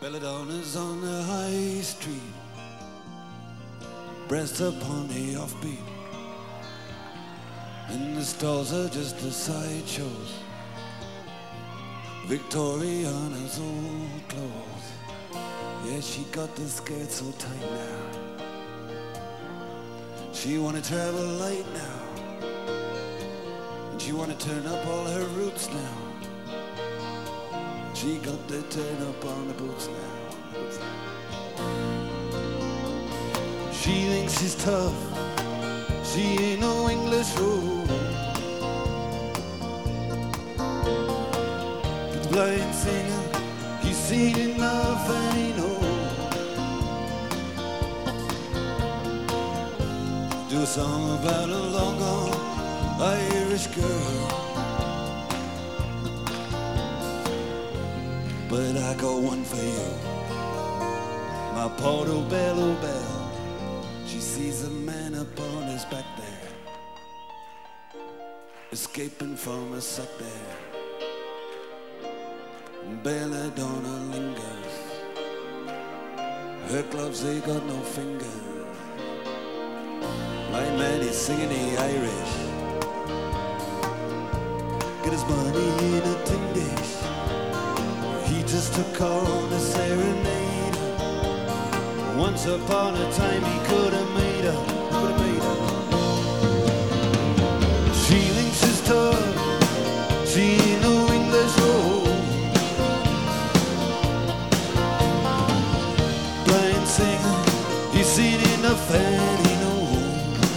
Belladonna's on the high street, breast upon the offbeat, and the stalls are just the sideshows. Victoriana's old clothes, yeah, she got the skirt so tight now. She wanna travel light now, and she wanna turn up all her roots now. She got the turn up on the boots now. She thinks she's tough, she ain't no English road. But the blind singer, he's seen enough and he knows. Do a song about a long gone Irish girl, but I got one for you, my Portobello Belle. She sees a man up on his back there, escaping from a sack there. Belladonna lingers, her gloves they got no fingers. Blind man is singing the Irish, get his money in a tin dish. He just took her on a serenade. Once upon a time he could have made her, She thinks she's tough, she ain't no English road. Blind singer, he's seen enough and he knows.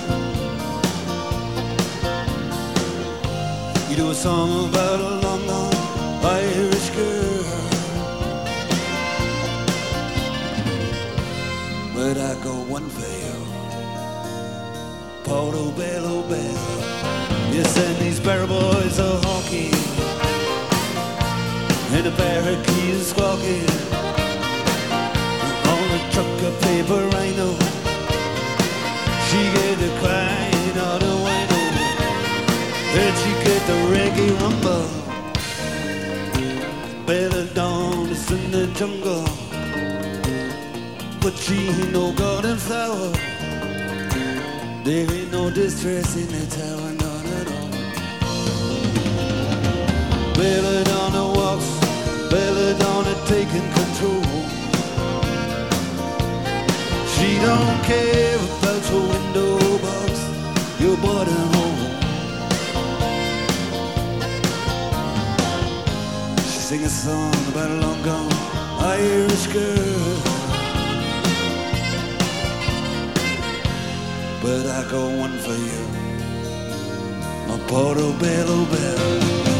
You do a song about a long gone Irish girl, but I got one for you, Portobello Belle. Yes, and these barrel boys are honking, and the parakeet is squawking. On the truck of paper I know, she get the crying out the window, and she get the reggae rumble. Belladonna's in the jungle, but she ain't no garden flower. There ain't no distress in the tower, none at all. Belladonna walks, Belladonna taking control. She don't care about your window box, your boarding home. She sing a song about a long gone Irish girl, but I got one for you, my Portobello Belle.